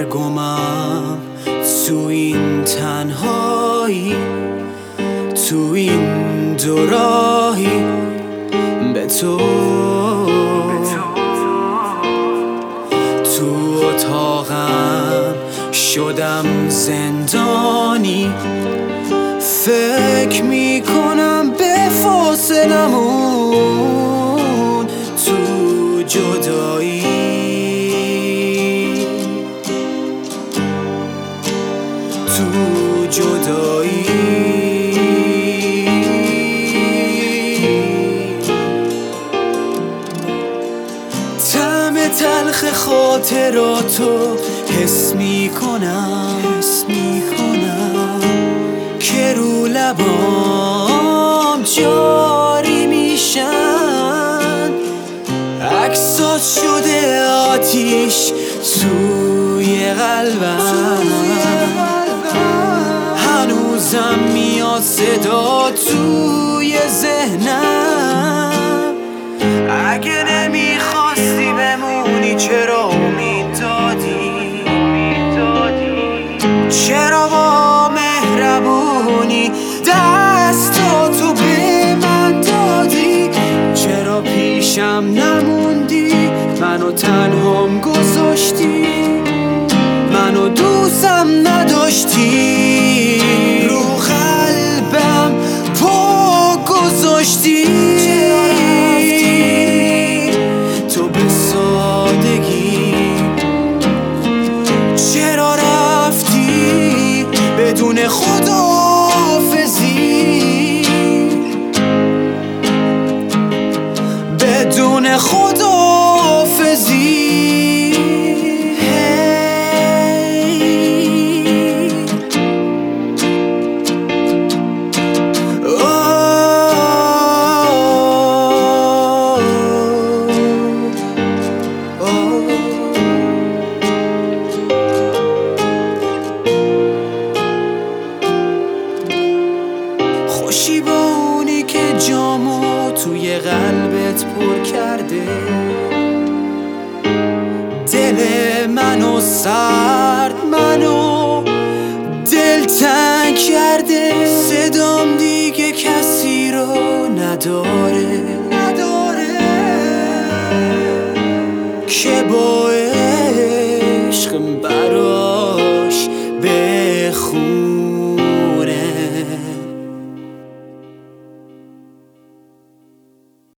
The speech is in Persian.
سرگمم تو این تنهایی، تو این دوراهی به تو اتاقم شدم زندانی. فکر میکنم به فاصلمون تو جدایی، تو جدایی. طعم تلخ خاطراتو حس میکنم که رو لبام جاری میشن. عکسات شده آتیش توی قلبم، هنوزم میاد صدا توی ذهنم. اگه نمیخواستی بمونی چرا امید دادی؟ چرا با مهربونی دستاتو به من دادی؟ چرا پیشم نموندی؟ منو تنهام گذاشتی، منو دوستم نداشتی، رو قلبم پا گذاشتی. تو به سادگی چرا رفتی بدون خداحافظی، بدون خداحافظی. خوشی با اونی که جامو توی قلبت پر کرده، دل منو سرد، منو دلتنگ کرده. صدام دیگه کسی رو نداره که با